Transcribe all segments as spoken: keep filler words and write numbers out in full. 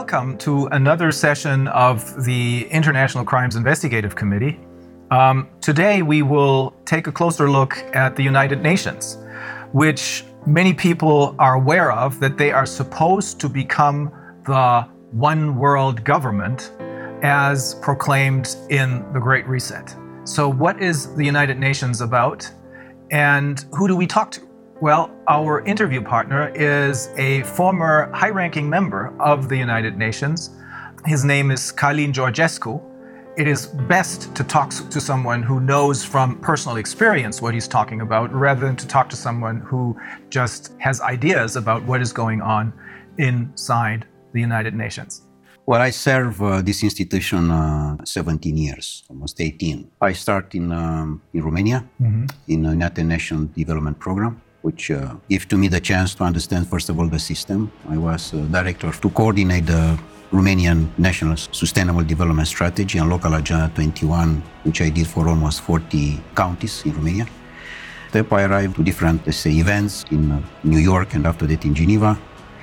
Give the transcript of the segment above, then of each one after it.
welcome to another session of the International Crimes Investigative Committee. Um, today we will take a closer look at the United Nations, which many people are aware of, that they are supposed to become the one world government as proclaimed in the Great Reset. So what is the United Nations about, and who do we talk to? Well, our interview partner is a former high-ranking member of the United Nations. His name is Călin Georgescu. It is best to talk to someone who knows from personal experience what he's talking about, rather than to talk to someone who just has ideas about what is going on inside the United Nations. Well, I serve uh, this institution uh, seventeen years, almost eighteen. I start in um, in Romania, mm-hmm. in the United Nations Development Program, which uh, gave to me the chance to understand, first of all, the system. I was uh, director to coordinate the Romanian National Sustainable Development Strategy and Local Agenda twenty-one, which I did for almost forty counties in Romania. Then I arrived to different, let's say, events in uh, New York and after that in Geneva,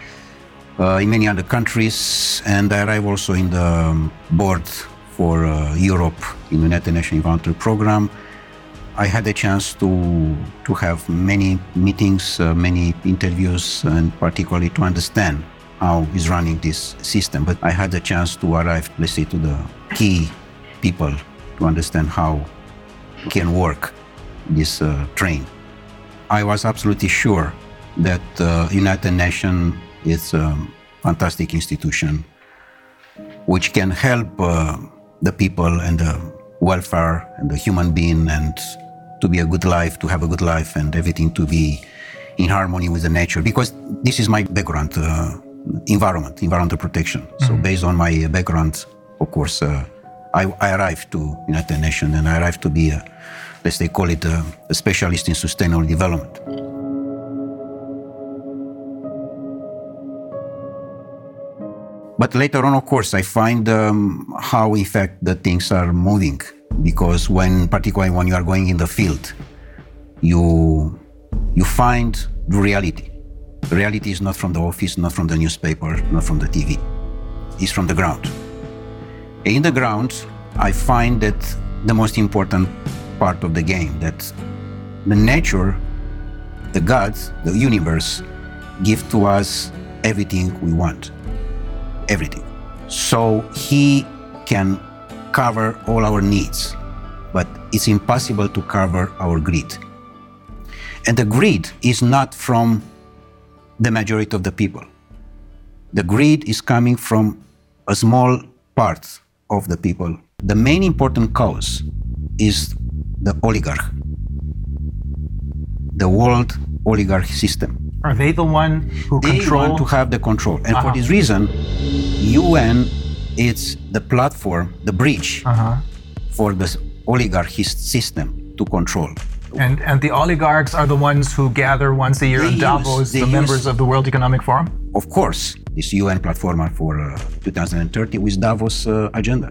uh, in many other countries, and I arrived also in the um, board for uh, Europe in the United Nations Environmental Program. I had a chance to to have many meetings, uh, many interviews, and particularly to understand how is running this system. But I had a chance to arrive, let's say, to the key people to understand how can work this uh, train. I was absolutely sure that uh, United Nations is a fantastic institution which can help uh, the people and the welfare and the human being, and to be a good life, to have a good life, and everything to be in harmony with the nature. Because this is my background, uh, environment, environmental protection. Mm-hmm. So based on my background, of course, uh, I, I arrived to United Nations, and I arrived to be, a, let's say, call it a, a specialist in sustainable development. But later on, of course, I find um, how, in fact, the things are moving. Because when, particularly when you are going in the field, you you find the reality. The reality is not from the office, not from the newspaper, not from the T V. It's from the ground. In the ground, I find that the most important part of the game, that the nature, the gods, the universe, give to us everything we want. Everything. So he can cover all our needs, but it's impossible to cover our greed. And the greed is not from the majority of the people. The greed is coming from a small part of the people. The main important cause is the oligarch, the world oligarch system. Are they the one who they control? They want to have the control. And uh-huh. for this reason, U N is the platform, the bridge uh-huh. for the oligarchy system to control. And and the oligarchs are the ones who gather once a year they in Davos, use, the use, members of the World Economic Forum? Of course, this U N platform for uh, two thousand thirty with Davos uh, agenda.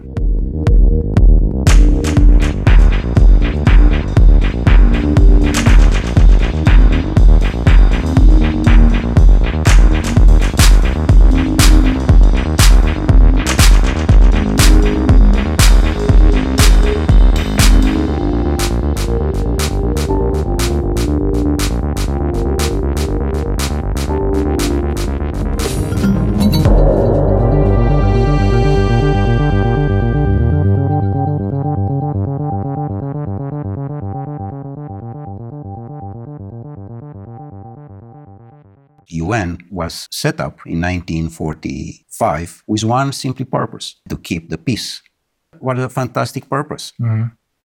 U N was set up in nineteen forty-five with one simple purpose: to keep the peace. What a fantastic purpose. Mm-hmm.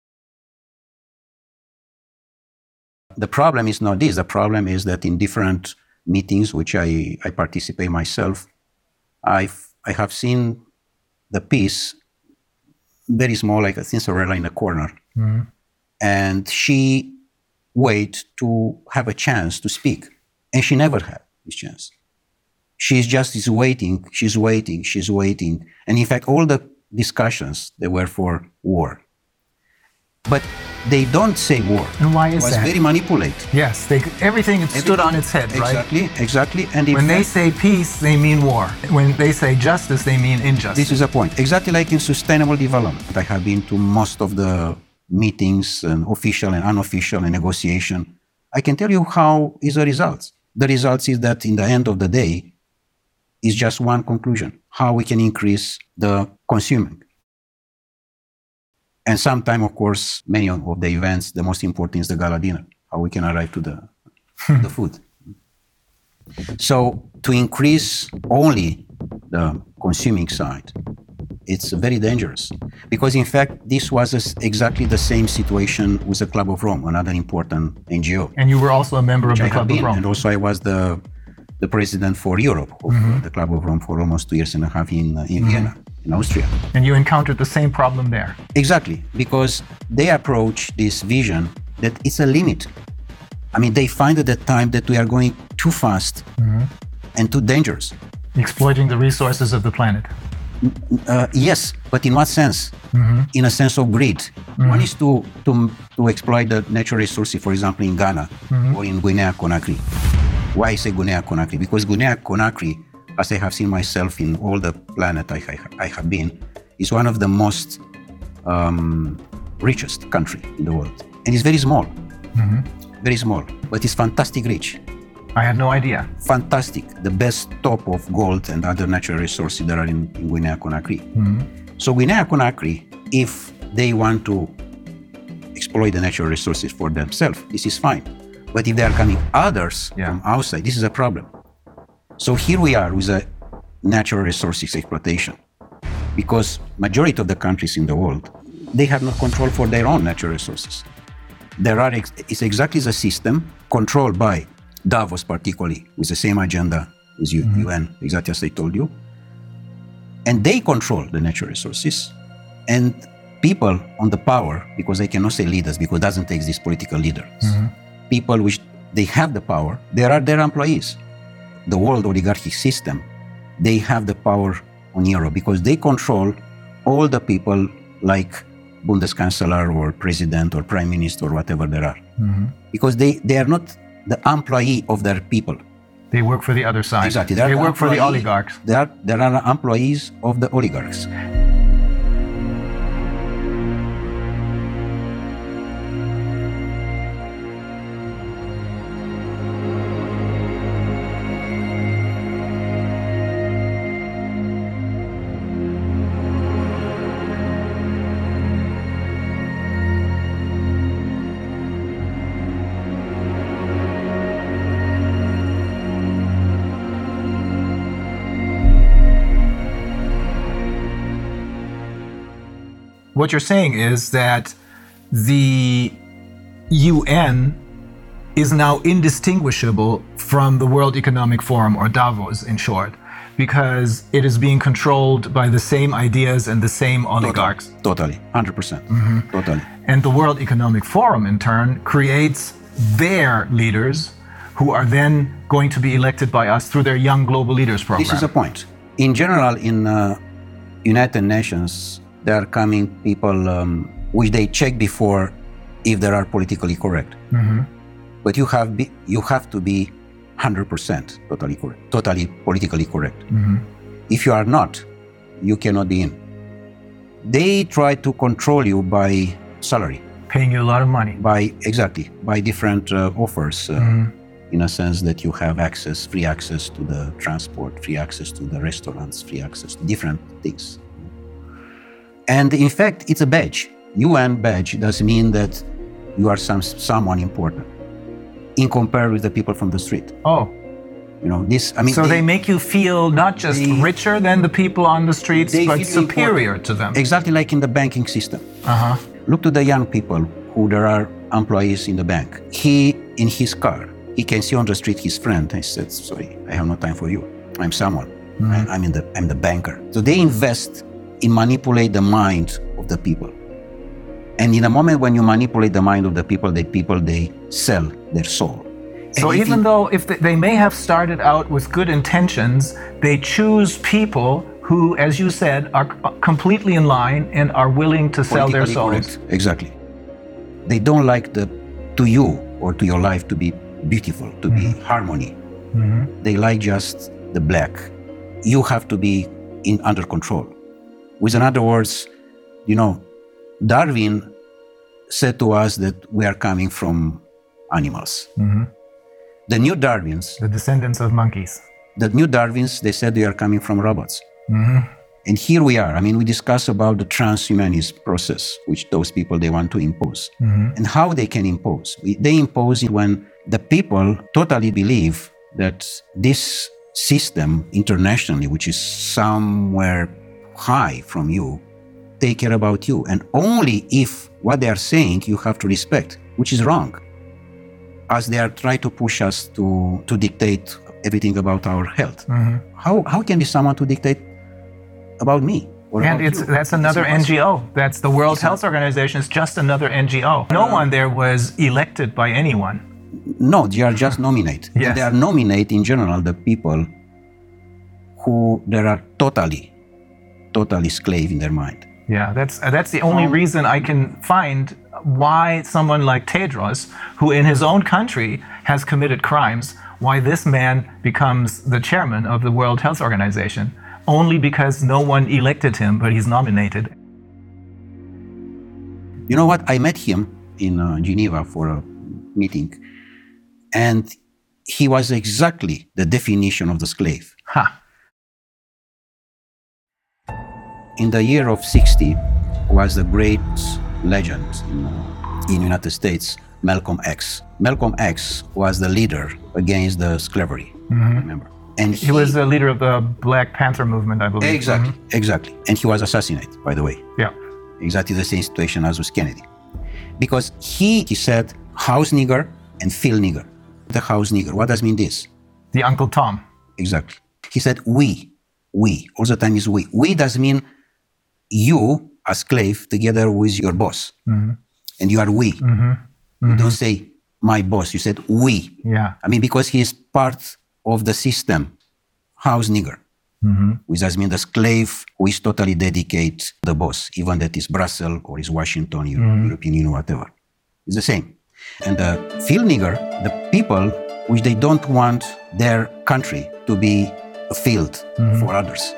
The problem is not this. The problem is that in different meetings, which I, I participate myself, I've, I have seen the peace very small, like a Cinderella in a corner. Mm-hmm. And she wait to have a chance to speak. And she never had this chance. She's just is waiting, she's waiting, she's waiting. And in fact, all the discussions, they were for war. But they don't say war. And why is it was that? very manipulated. Yes, they, everything it stood on its head, right? Exactly, exactly. And when they fact, say peace, they mean war. When they say justice, they mean injustice. This is a point. Exactly like in sustainable development. I have been to most of the meetings, and official and unofficial, and negotiation. I can tell you how is the results. The results is that in the end of the day, is just one conclusion: how we can increase the consuming. And sometime, of course, many of the events, the most important is the gala dinner, how we can arrive to the, the food. So to increase only the consuming side, it's very dangerous. Because in fact, this was exactly the same situation with the Club of Rome, another important N G O. And you were also a member of the Club of Rome. And also I was the, the president for Europe of mm-hmm. the Club of Rome for almost two years and a half in, in mm-hmm. Vienna, in Austria. And you encountered the same problem there. Exactly, because they approach this vision that it's a limit. I mean, they find at that time that we are going too fast mm-hmm. and too dangerous. Exploiting the resources of the planet. Uh, yes, but in what sense? Mm-hmm. In a sense of greed. Mm-hmm. One is to, to, to exploit the natural resources, for example, in Ghana mm-hmm. or in Guinea-Conakry. Why I say Guinea-Conakry? Because Guinea-Conakry, as I have seen myself in all the planet I, I, I have been, is one of the most um, richest country in the world. And it's very small, mm-hmm. very small, but it's fantastic rich. I had no idea. Fantastic, the best top of gold and other natural resources that are in, in Guinea-Conakry. Mm-hmm. So Guinea-Conakry, if they want to exploit the natural resources for themselves, this is fine. But if there are coming others yeah. from outside, this is a problem. So here we are with a natural resources exploitation, because majority of the countries in the world, they have no control for their own natural resources. There are, it's exactly the system controlled by Davos, particularly, with the same agenda as U- mm-hmm. U N, exactly as I told you. And they control the natural resources. And people on the power, because I cannot say leaders, because it doesn't exist political leaders. Mm-hmm. People which they have the power, they are their employees. The world oligarchic system, they have the power on Europe because they control all the people like Bundeskanzler or president or prime minister or whatever there are. Mm-hmm. Because they, they are not the employee of their people. They work for the other side. Exactly. They, they work for the oligarchs. They are, they are employees of the oligarchs. What you're saying is that the U N is now indistinguishable from the World Economic Forum, or Davos in short, because it is being controlled by the same ideas and the same oligarchs. Totally, totally. one hundred percent. Mm-hmm. Totally. And the World Economic Forum, in turn, creates their leaders who are then going to be elected by us through their Young Global Leaders program. This is a point. In general, in uh, United Nations, there are coming people um, which they check before if they are politically correct. Mm-hmm. But you have be, you have to be one hundred percent totally correct, totally politically correct. Mm-hmm. If you are not, you cannot be in. They try to control you by salary. Paying you a lot of money. By, exactly, by different uh, offers, uh, mm-hmm. in a sense that you have access, free access to the transport, free access to the restaurants, free access to different things. And in fact, it's a badge. U N badge does mean that you are some someone important in comparison with the people from the street. Oh. You know, this, I mean. So they, they make you feel not just they, richer than the people on the streets, but superior important. to them. Exactly like in the banking system. Uh-huh. Look to the young people who there are employees in the bank. He, in his car, he can see on the street his friend. I said, sorry, I have no time for you. I'm someone. Mm-hmm. I, I'm, in the, I'm the banker. So they invest in manipulate the mind of the people. And in a moment when you manipulate the mind of the people, the people, they sell their soul. So and even it, though if they may have started out with good intentions, they choose people who, as you said, are completely in line and are willing to sell their souls. Correct. Exactly. They don't like the to you or to your life to be beautiful, to mm-hmm. be harmony. Mm-hmm. They like just the black. You have to be in under control. With other words, you know, Darwin said to us that we are coming from animals. Mm-hmm. The new Darwins, the descendants of monkeys. The new Darwins, they said we are coming from robots. Mm-hmm. And here we are. I mean, we discuss about the transhumanist process, which those people, they want to impose. Mm-hmm. And how they can impose. They impose it when the people totally believe that this system internationally, which is somewhere high from you, take care about you. And only if what they are saying you have to respect, which is wrong. As they are trying to push us to, to dictate everything about our health. Mm-hmm. How, how can be someone to dictate about me? And it's, that's another N G O. That's the World Health Organization. It's just another N G O. No one there was elected by anyone. No, they are just nominate. Yes. They are nominate in general the people who they are totally, totally slave in their mind. Yeah, that's uh, that's the only um, reason I can find why someone like Tedros, who in his own country has committed crimes, why this man becomes the chairman of the World Health Organization. Only because no one elected him, but he's nominated. You know what? I met him in uh, Geneva for a meeting, and he was exactly the definition of the slave. Ha. In the year of sixty was the great legend in uh, in United States, Malcolm X. Malcolm X was the leader against the slavery, mm-hmm. remember? And he, he was the leader of the Black Panther movement, I believe. Exactly, mm-hmm. exactly. And he was assassinated, by the way. Yeah. Exactly the same situation as with Kennedy. Because he, he said, house nigger and field nigger. The house nigger, what does mean this? The Uncle Tom. Exactly. He said, we, we, all the time is we. We does mean you, a slave, together with your boss. Mm-hmm. And you are we. Mm-hmm. Mm-hmm. You don't say, my boss, you said, we. Yeah. I mean, because he is part of the system, house nigger, mm-hmm. which does mean the slave who is totally dedicated to the boss, even that is Brussels or is Washington, mm-hmm. European Union, whatever. It's the same. And the field nigger, the people which they don't want their country to be a field mm-hmm. for others.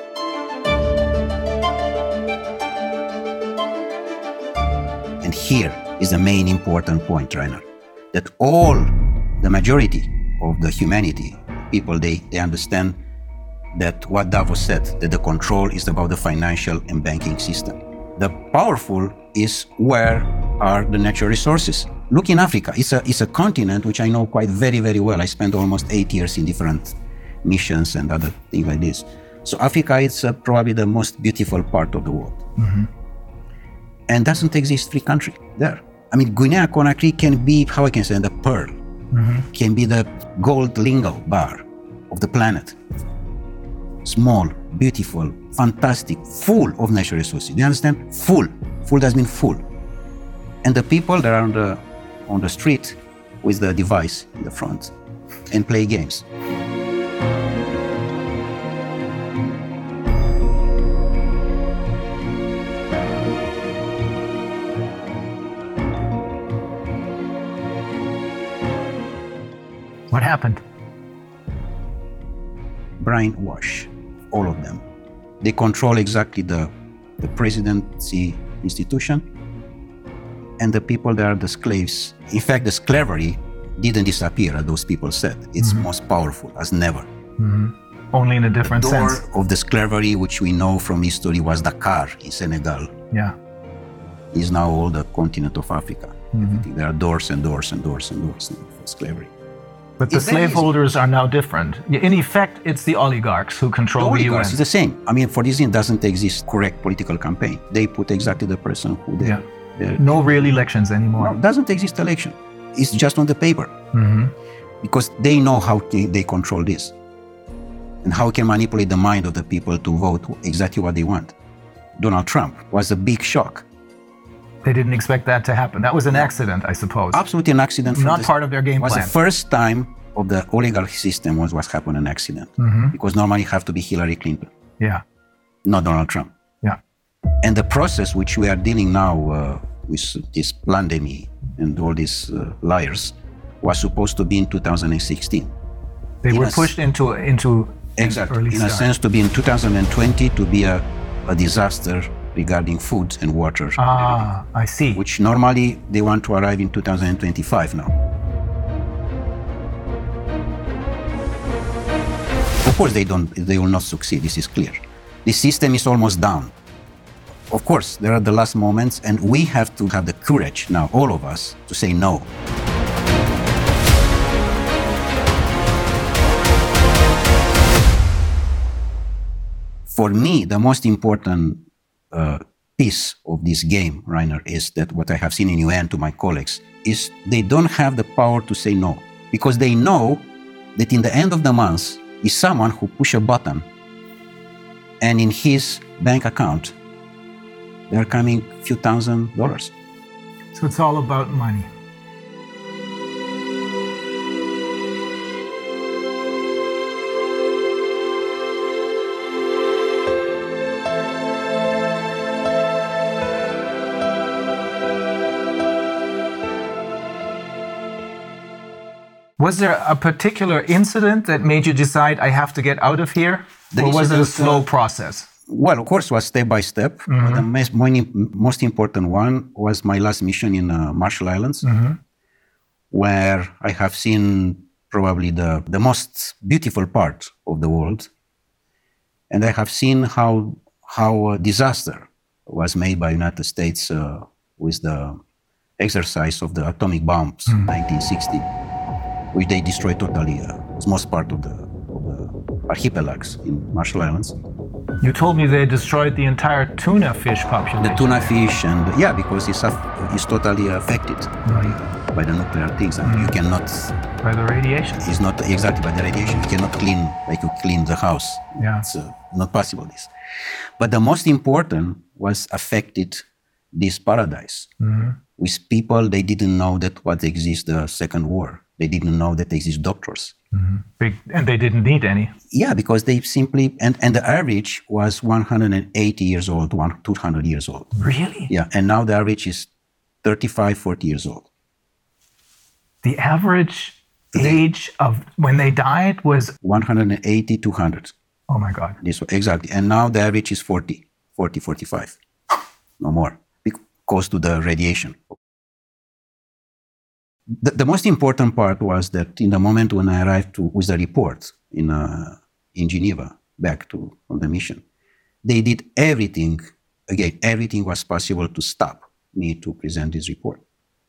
And here is the main important point, Rainer, that all the majority of the humanity people, they, they understand that what Davos said, that the control is about the financial and banking system. The powerful is where are the natural resources. Look in Africa, it's a, it's a continent which I know quite very, very well. I spent almost eight years in different missions and other things like this. So Africa is uh, probably the most beautiful part of the world. Mm-hmm. And doesn't exist free country there. I mean, Guinea-Conakry can be, how I can say, the pearl. Mm-hmm. Can be the gold lingo bar of the planet. Small, beautiful, fantastic, full of natural resources. Do you understand? Full. Full does mean full. And the people that are on the, on the street with the device in the front and play games. What happened? Brainwash, all of them. They control exactly the, the presidency institution and the people that are the slaves. In fact, the slavery didn't disappear, as those people said. It's mm-hmm. most powerful as never. Mm-hmm. Only in a different the door sense. of the slavery, which we know from history, was Dakar in Senegal. Yeah. Is now all the continent of Africa. Mm-hmm. There are doors and doors and doors and doors for slavery. But the slaveholders are now different. In effect, it's the oligarchs who control the, the U N. It's the same. I mean, for this reason, doesn't exist correct political campaign. They put exactly the person who they... Yeah. No real elections anymore. No, doesn't exist election. It's just on the paper. Mm-hmm. Because they know how they control this. And how can manipulate the mind of the people to vote exactly what they want. Donald Trump was a big shock. They didn't expect that to happen. That was an accident, I suppose. Absolutely an accident. Not the, part of their game was plan. Was the first time of the oligarchy system was what happened an accident. Mm-hmm. Because normally you have to be Hillary Clinton. Yeah. Not Donald Trump. Yeah. And the process which we are dealing now uh, with this pandemic and all these uh, liars was supposed to be in two thousand sixteen. They in were a, pushed into into exactly early in start. a sense to be in two thousand twenty to be a, a disaster regarding food and water. Ah, I see. Which normally they want to arrive in two thousand twenty-five now. Of course, they don't. They will not succeed. This is clear. The system is almost down. Of course, there are the last moments, and we have to have the courage now, all of us, to say no. For me, the most important uh, piece of this game, Rainer, is that what I have seen in U N to my colleagues is they don't have the power to say no, because they know that in the end of the month is someone who push a button and in his bank account there are coming a few thousand dollars. So it's all about money. Was there a particular incident that made you decide, I have to get out of here? The or was it a incident, slow uh, process? Well, of course, it was step by step. Mm-hmm. But the most, most important one was my last mission in uh, Marshall Islands, Mm-hmm. where I have seen probably the, the most beautiful part of the world. And I have seen how, how a disaster was made by United States uh, with the exercise of the atomic bombs in mm-hmm. nineteen sixty. Which they destroyed totally, uh, most part of the, of the archipelagos in Marshall Islands. You told me they destroyed the entire tuna fish population. The tuna fish, and yeah, because it's, uh, it's totally affected by, uh, by the nuclear things, and mm. you cannot... By the radiation. It's not exactly by the radiation. You cannot clean like you clean the house. Yeah. It's uh, not possible, this. But the most important was affected this paradise. Mm-hmm. With people, they didn't know that what exists the Second War. They didn't know that there exist doctors. Mm-hmm. Big, and they didn't need any. Yeah, because they simply, and, and the average was one hundred eighty years old, one, two hundred years old. Really? Yeah, and now the average is thirty-five, forty years old. The average age of when they died was? one hundred eighty, two hundred. Oh my God. This, exactly, and now the average is forty, forty, forty-five. No more, because to the radiation. The, the most important part was that in the moment when I arrived to, with the report in, uh, in Geneva, back to on the mission, they did everything, again, everything was possible to stop me to present this report.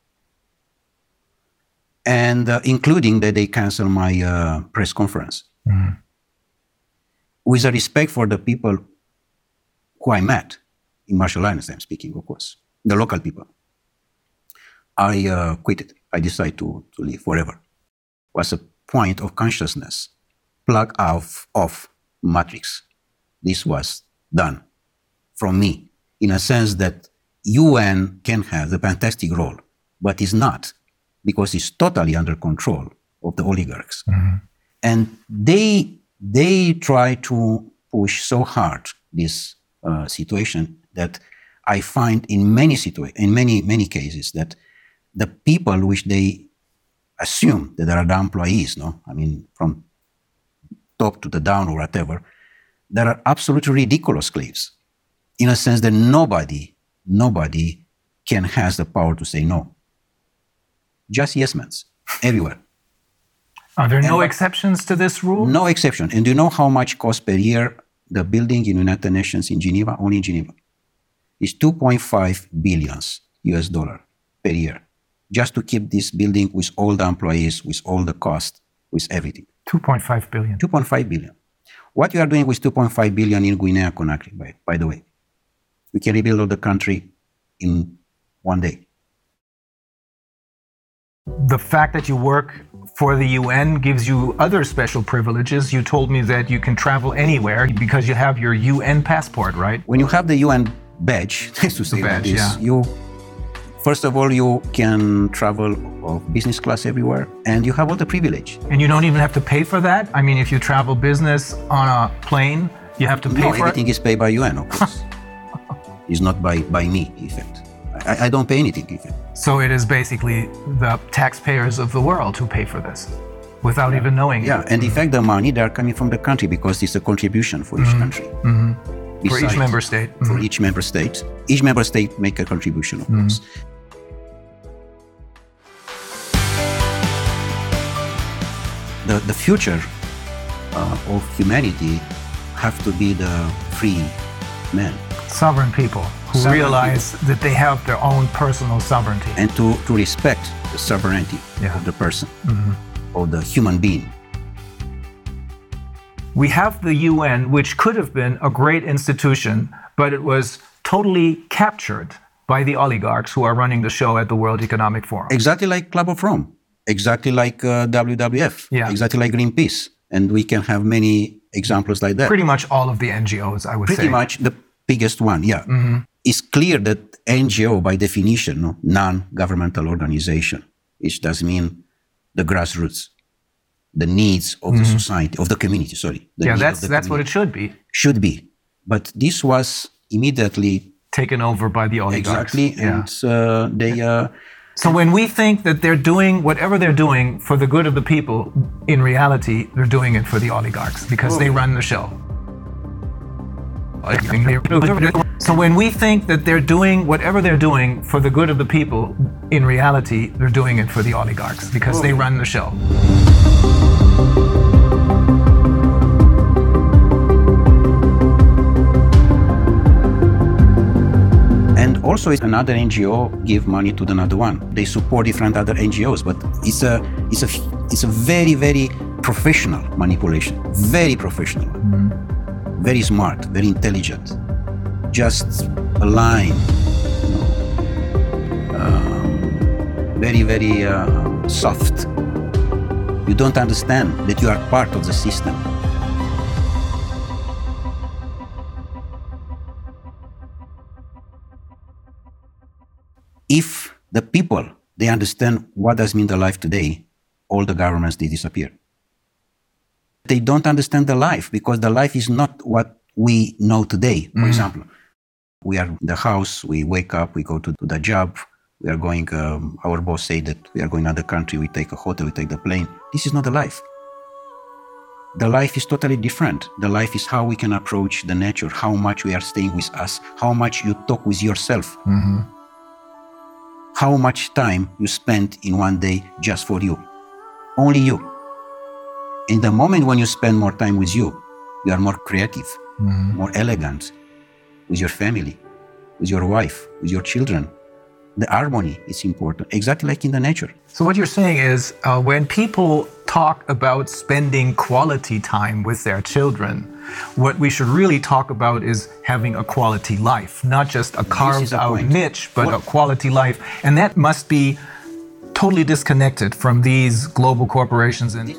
And uh, including that they canceled my uh, press conference. Mm-hmm. With a respect for the people who I met, in Marshall Islands I'm speaking, of course, the local people, I uh, quit it. I decided to, to leave forever. It was a point of consciousness, plug off, off matrix. This was done from me, in a sense that U N can have the fantastic role, but is not, because it's totally under control of the oligarchs. Mm-hmm. And they, they try to push so hard this uh, situation that I find in many situa- in many, many cases that the people which they assume that they are the employees, no? I mean, from top to the down or whatever, there are absolutely ridiculous slaves, in a sense that nobody, nobody can has the power to say no. Just yes men, everywhere. Are there no and, exceptions to this rule? No exception. And do you know how much costs per year the building in United Nations in Geneva, only in Geneva? It's two point five billion U S dollar per year. Just to keep this building with all the employees, with all the cost, with everything. two point five billion. two point five billion. What you are doing with two point five billion in Guinea-Conakry, by, by the way? We can rebuild all the country in one day. The fact that you work for the U N gives you other special privileges. You told me that you can travel anywhere because you have your U N passport, right? When you have the U N badge, nice to say the badge, like this, yeah. you first of all, you can travel of business class everywhere, and you have all the privilege. And you don't even have to pay for that? I mean, if you travel business on a plane, you have to pay no, for it? No, everything is paid by U N, of course. It's not by, by me, in fact. I, I don't pay anything even. So it is basically the taxpayers of the world who pay for this, without yeah. even knowing yeah. it. Yeah, and in fact, the money, they are coming from the country because it's a contribution for mm-hmm. each country. Mm-hmm. Besides, for each member state. Mm-hmm. For each member state. Each member state make a contribution, of mm-hmm. course. The, the future uh, of humanity have to be the free men. Sovereign people who sovereign realize people. that they have their own personal sovereignty. And to, to respect the sovereignty yeah. of the person, mm-hmm. of the human being. We have the U N, which could have been a great institution, but it was totally captured by the oligarchs who are running the show at the World Economic Forum. Exactly like Club of Rome. Exactly like uh, W W F, yeah. exactly like Greenpeace. And we can have many examples like that. Pretty much all of the N G Os, I would Pretty say. Pretty much the biggest one, yeah. Mm-hmm. It's clear that N G O, by definition, no, non-governmental organization, which does mean the grassroots, the needs of mm-hmm. the society, of the community, sorry. The yeah, that's that's what it should be. Should be. But this was immediately taken over by the oligarchs. Exactly, yeah. and uh, they... Uh, So when we think that they're doing whatever they're doing for the good of the people, in reality, they're doing it for the oligarchs because oh. they run the show. So when we think that they're doing whatever they're doing for the good of the people, in reality, they're doing it for the oligarchs because oh. they run the show. Also, another N G O give money to another one. They support different other N G Os, but it's a it's a it's a very very professional manipulation. Very professional, mm-hmm. very smart, very intelligent. Just a line, you know, um, very very uh, soft. You don't understand that you are part of the system. If the people, they understand what does mean the life today, all the governments, they disappear. They don't understand the life because the life is not what we know today. For mm. example, we are in the house, we wake up, we go to, to the job, we are going, um, our boss say that we are going to another country, we take a hotel, we take the plane. This is not the life. The life is totally different. The life is how we can approach the nature, how much we are staying with us, how much you talk with yourself. Mm-hmm. How much time you spend in one day just for you. Only you. In the moment when you spend more time with you, you are more creative, mm-hmm. more elegant, with your family, with your wife, with your children. The harmony is important, exactly like in the nature. So what you're saying is, uh, when people talk about spending quality time with their children, what we should really talk about is having a quality life, not just a carved out niche, but what? a quality life. And that must be totally disconnected from these global corporations. And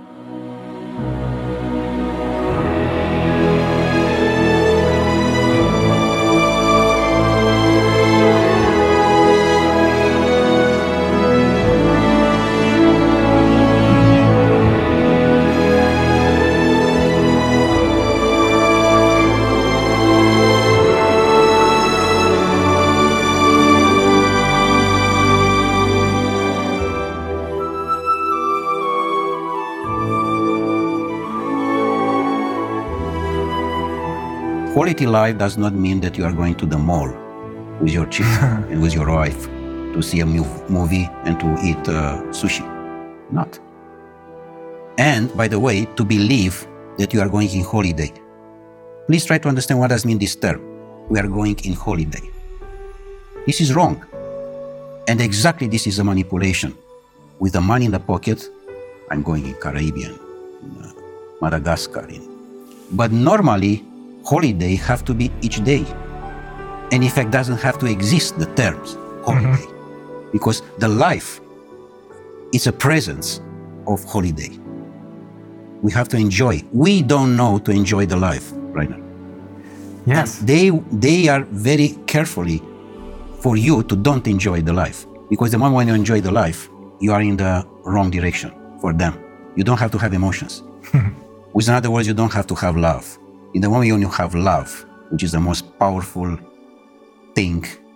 quality life does not mean that you are going to the mall with your children and with your wife to see a movie and to eat uh, sushi. Not. And, by the way, to believe that you are going in holiday. Please try to understand what does mean this term. We are going in holiday. This is wrong. And exactly this is a manipulation. With the money in the pocket, I'm going in Caribbean, in uh, Madagascar. In. But normally, holiday have to be each day. And in fact, doesn't have to exist, the terms holiday. Mm-hmm. Because the life is a presence of holiday. We have to enjoy. We don't know to enjoy the life right now. Yes. And they, they are very carefully for you to don't enjoy the life. Because the moment when you enjoy the life, you are in the wrong direction for them. You don't have to have emotions. With other words, you don't have to have love. In the moment when you have love, which is the most powerful thing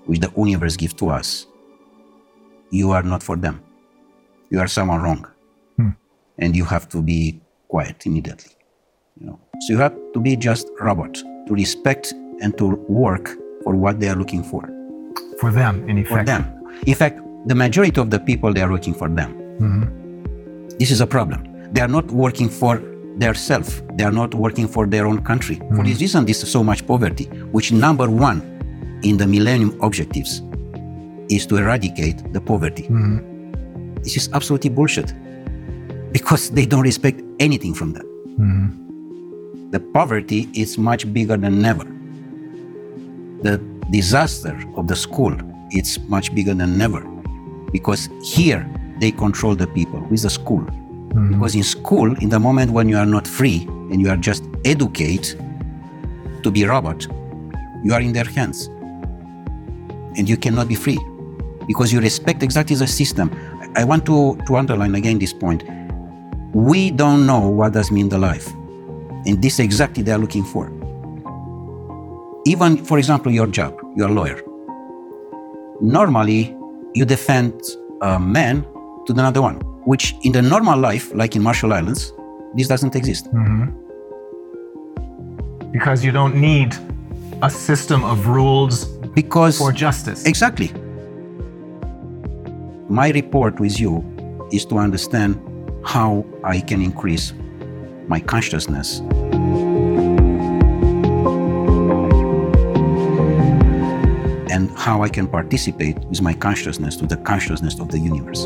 which the universe gives to us, you are not for them. You are someone wrong. Hmm. And you have to be quiet immediately. You know? So you have to be just robot, to respect and to work for what they are looking for. For them, in effect. For them. In fact, the majority of the people, they are working for them. Mm-hmm. This is a problem. They are not working for their self. They are not working for their own country. Mm-hmm. For this reason, this is so much poverty, which number one in the Millennium Objectives is to eradicate the poverty. Mm-hmm. This is absolutely bullshit because they don't respect anything from that. Mm-hmm. The poverty is much bigger than ever. The disaster of the school, it's much bigger than ever because here they control the people with the school. Mm-hmm. Because in school, in the moment when you are not free and you are just educated to be robot, you are in their hands and you cannot be free because you respect exactly the system. I want to, to underline again this point. We don't know what does mean the life, and this exactly they are looking for. Even, for example, your job, you're a lawyer. Normally, you defend a man to another one, which in the normal life, like in Marshall Islands, this doesn't exist. Mm-hmm. Because you don't need a system of rules because, for justice. Exactly. My report with you is to understand how I can increase my consciousness. And how I can participate with my consciousness to the consciousness of the universe.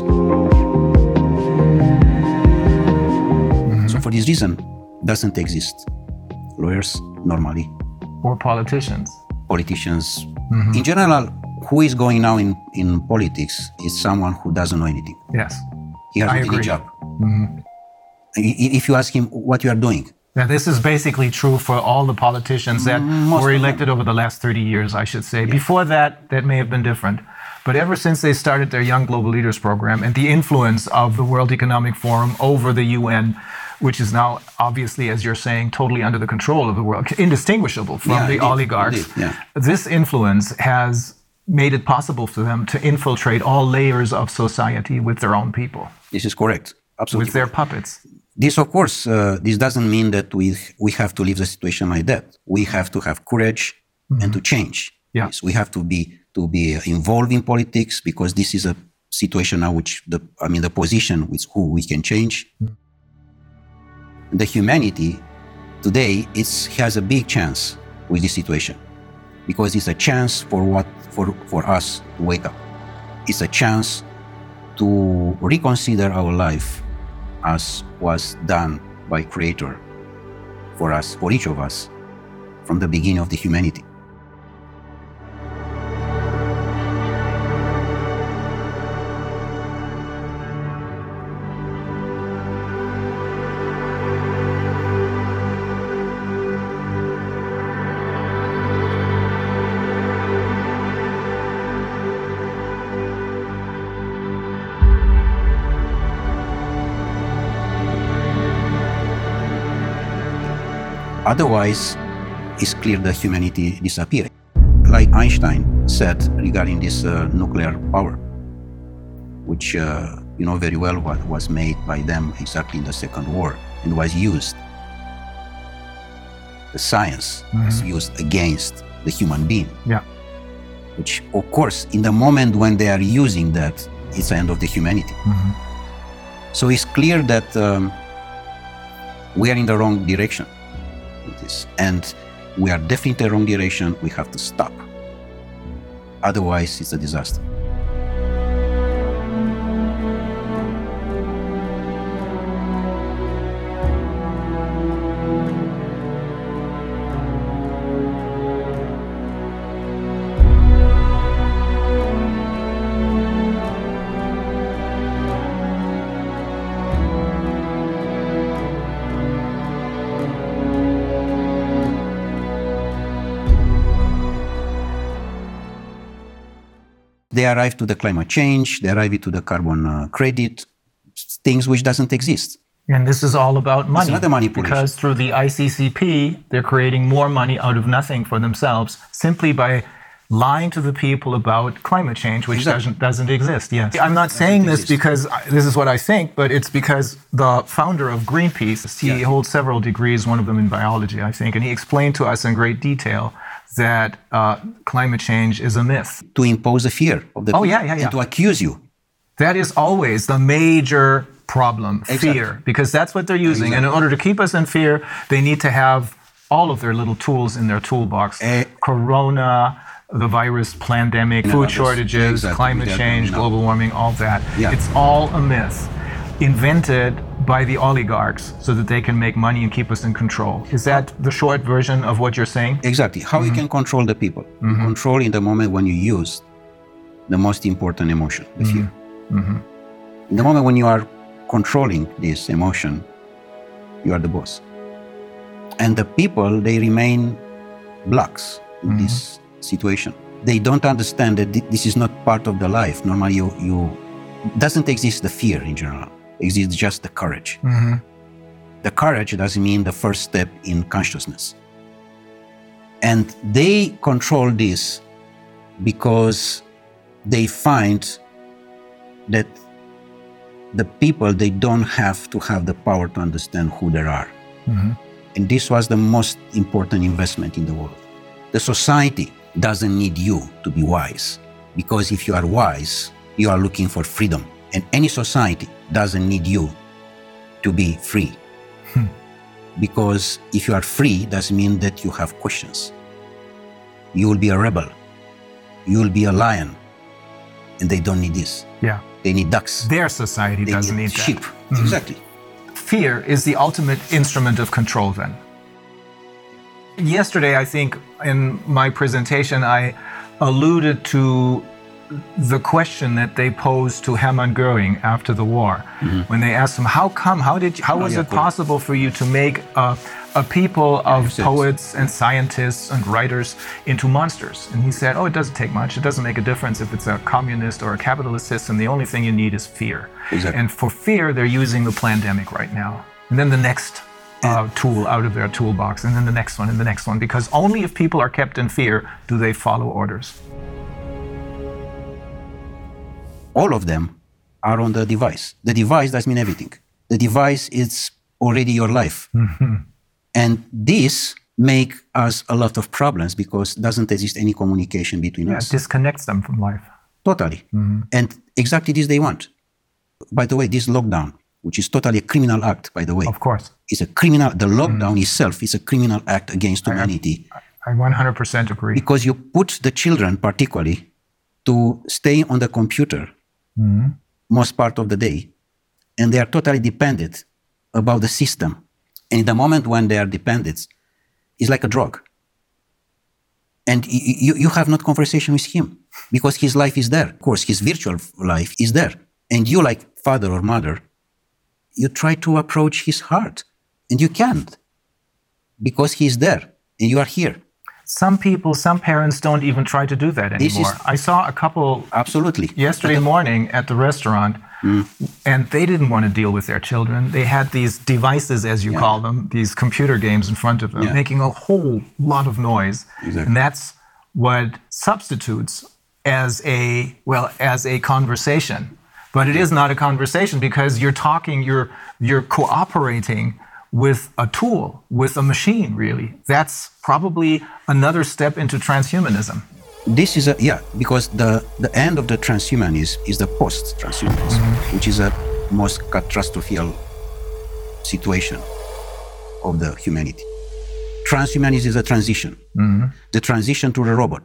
Mm-hmm. So for this reason, doesn't exist lawyers normally. Or politicians. Politicians. Mm-hmm. In general, who is going now in, in politics is someone who doesn't know anything. Yes. He has I a agree. job. Mm-hmm. If you ask him what you are doing. Now, this is basically true for all the politicians that Most were elected over the last thirty years, I should say. Yeah. Before that, that may have been different. But ever since they started their Young Global Leaders program and the influence of the World Economic Forum over the U N, which is now obviously, as you're saying, totally under the control of the world, indistinguishable from yeah, the indeed, oligarchs, indeed, yeah. This influence has made it possible for them to infiltrate all layers of society with their own people. This is correct. Absolutely. With their puppets. This, of course, uh, this doesn't mean that we we have to leave the situation like that. We have to have courage mm-hmm. and to change. Yeah. Yes, we have to be to be involved in politics because this is a situation now which the I mean the position with who we can change. Mm-hmm. The humanity today it's has a big chance with this situation because it's a chance for what for for us to wake up. It's a chance to reconsider our life as was done by Creator for us, for each of us, from the beginning of the humanity. Otherwise, it's clear that humanity disappears. Like Einstein said regarding this uh, nuclear power, which uh, you know very well what was made by them exactly in the Second War and was used. The science mm-hmm. was used against the human being. Yeah. Which, of course, in the moment when they are using that, it's the end of the humanity. Mm-hmm. So it's clear that um, we are in the wrong direction. This. And we are definitely in the wrong direction. We have to stop. Otherwise, it's a disaster. They arrive to the climate change, they arrive to the carbon uh, credit, things which doesn't exist. And this is all about money. It's not a manipulation. Because through the I C C P, they're creating more money out of nothing for themselves simply by lying to the people about climate change, which Exactly. doesn't doesn't exist. Yes, I'm not saying this exist. because I- this is what I think, but it's because the founder of Greenpeace, he Yeah. holds several degrees, one of them in biology, I think, and he explained to us in great detail that uh, climate change is a myth. To impose a fear of the Oh, people yeah, yeah, yeah. and to accuse you. That is always the major problem, Exactly. fear, because that's what they're using. And in Exactly. order to keep us in fear, they need to have all of their little tools in their toolbox. Eh. Corona, the virus pandemic, food that's- shortages, exactly. climate That- change, no. global warming, all that. Yeah. It's all a myth invented by the oligarchs so that they can make money and keep us in control. Is that the short version of what you're saying? Exactly. How you can control the people. You control in the moment when you use the most important emotion, the fear. In the moment when you are controlling this emotion, you are the boss. And the people, they remain blocks in this situation. They don't understand that thi- this is not part of the life. Normally, you, you doesn't exist the fear in general. Exists just the courage. The courage doesn't mean the first step in consciousness. And they control this because they find that the people, they don't have to have the power to understand who they are. And this was the most important investment in the world. The society doesn't need you to be wise, because if you are wise, you are looking for freedom. And any society doesn't need you to be free. Because if you are free, doesn't mean that you have questions. You will be a rebel. You will be a lion. And they don't need this. Yeah. They need ducks. Their society They doesn't need need that. sheep. Exactly. Fear is the ultimate instrument of control, then. Yesterday, I think in my presentation, I alluded to the question that they posed to Hermann Göring after the war, when they asked him, "How come? How did? You, how was yeah, it cool. possible for you to make a, a people of you said poets and scientists and writers into monsters?" And he said, "Oh, it doesn't take much. It doesn't make a difference if it's a communist or a capitalist system. The only thing you need is fear." Exactly. And for fear, they're using the pandemic right now, and then the next uh, tool out of their toolbox, and then the next one, and the next one, because only if people are kept in fear do they follow orders. All of them are on the device. The device doesn't mean everything. The device is already your life. And this make us a lot of problems because doesn't exist any communication between Yeah, us. it disconnects them from life. Totally. And exactly this they want. By the way, this lockdown, which is totally a criminal act, by the way, Of course. is a criminal, the lockdown itself is a criminal act against humanity. I one hundred percent agree. Because you put the children particularly to stay on the computer most part of the day, and they are totally dependent about the system. And in the moment when they are dependent, it's like a drug. And you, you, you have not conversation with him because his life is there. Of course, his virtual life is there. And you, like father or mother, you try to approach his heart, and you can't because he is there and you are here. Some people, some parents don't even try to do that This is- anymore. I saw a couple Absolutely. yesterday morning at the restaurant, and they didn't want to deal with their children. They had these devices, as you call them, these computer games in front of them, Yeah. making a whole lot of noise. Exactly. And that's what substitutes as a, well, as a conversation. But it is not a conversation because you're talking, you're, you're cooperating with a tool, with a machine, really. That's probably another step into transhumanism. This is a, yeah, because the, the end of the transhumanism is the post-transhumanism, which is a most catastrophic situation of the humanity. Transhumanism is a transition, the transition to the robot.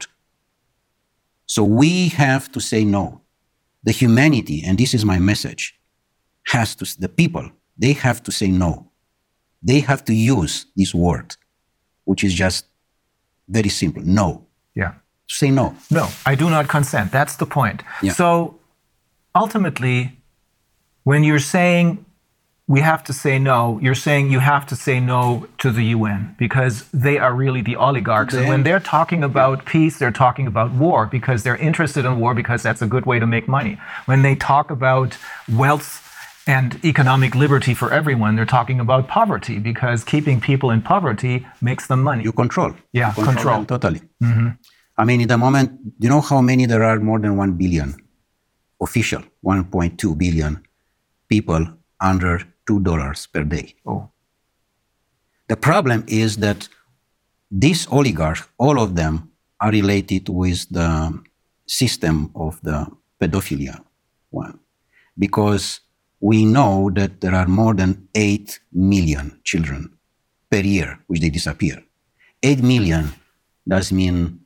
So we have to say no. The humanity, and this is my message, has to, the people, they have to say no. They have to use this word, which is just very simple, no. Yeah. Say no. No, I do not consent. That's the point. Yeah. So ultimately, when you're saying we have to say no, you're saying you have to say no to the U N because they are really the oligarchs. And when they're talking about peace, they're talking about war because they're interested in war because that's a good way to make money. When they talk about wealth and economic liberty for everyone, they're talking about poverty because keeping people in poverty makes them money. You control. Yeah, You control. them totally. I mean, in the moment, do you know how many there are? More than one billion official, one point two billion people under two dollars per day. Oh. The problem is that these oligarchs, all of them, are related with the system of the pedophilia one. Because we know that there are more than eight million children per year which they disappear. eight million does mean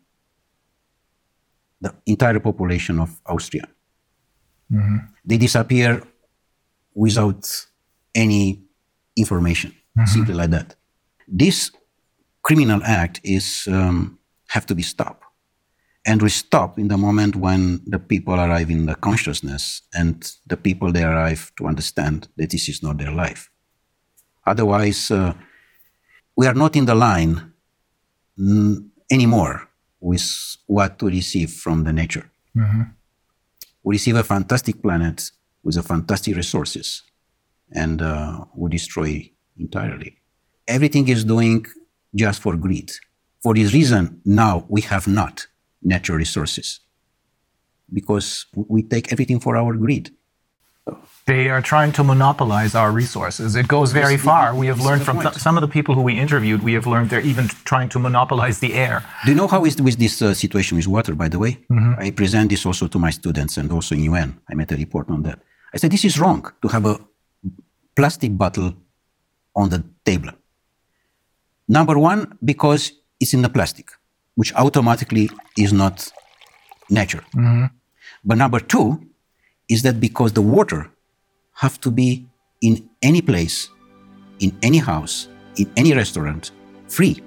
the entire population of Austria. Mm-hmm. They disappear without any information, mm-hmm. simply like that. This criminal act is um, have to be stopped. And we stop in the moment when the people arrive in the consciousness and the people they arrive to understand that this is not their life. Otherwise, uh, we are not in the line mm, anymore with what to receive from the nature. Mm-hmm. We receive a fantastic planet with a fantastic resources, and uh, we destroy entirely. Everything is doing just for greed. For this reason, now we have not natural resources because we take everything for our greed. They are trying to monopolize our resources. It goes very far. We have learned from th- some of the people who we interviewed, we have learned they're even trying to monopolize the air. Do you know how is with this uh, situation with water, by the way? Mm-hmm. I present this also to my students and also in U N. I made a report on that. I said, this is wrong to have a plastic bottle on the table. Number one, because it's in the plastic, which automatically is not nature. Mm-hmm. But number two is that because the water have to be in any place, in any house, in any restaurant, free.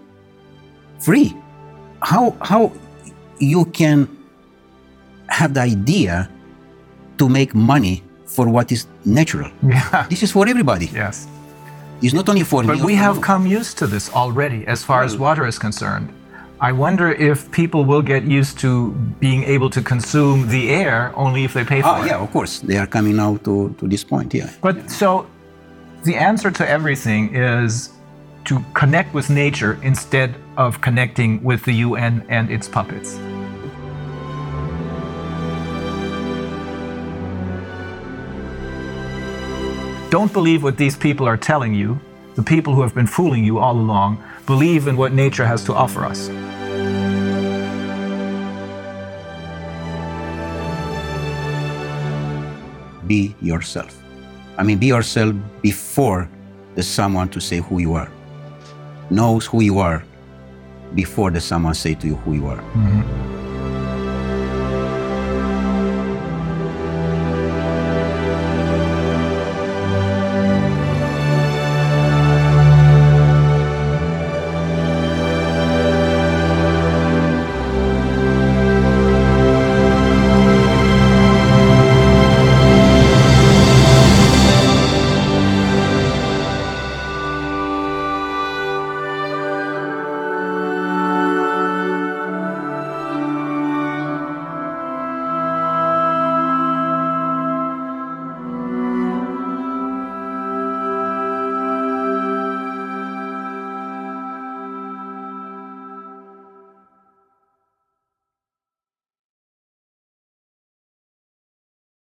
Free. How, how you can have the idea to make money for what is natural? Yeah. This is for everybody. Yes. It's not only for but me. But we have come used to this already as far as water is concerned. I wonder if people will get used to being able to consume the air only if they pay for ah, it. Yeah, of course. They are coming now to, to this point, yeah. But yeah. So the answer to everything is to connect with nature instead of connecting with the U N and its puppets. Don't believe what these people are telling you. The people who have been fooling you all along. Believe in what nature has to offer us. Be yourself. I mean, be yourself before there's someone to say who you are. Knows who you are before there's someone say to you who you are. Mm-hmm.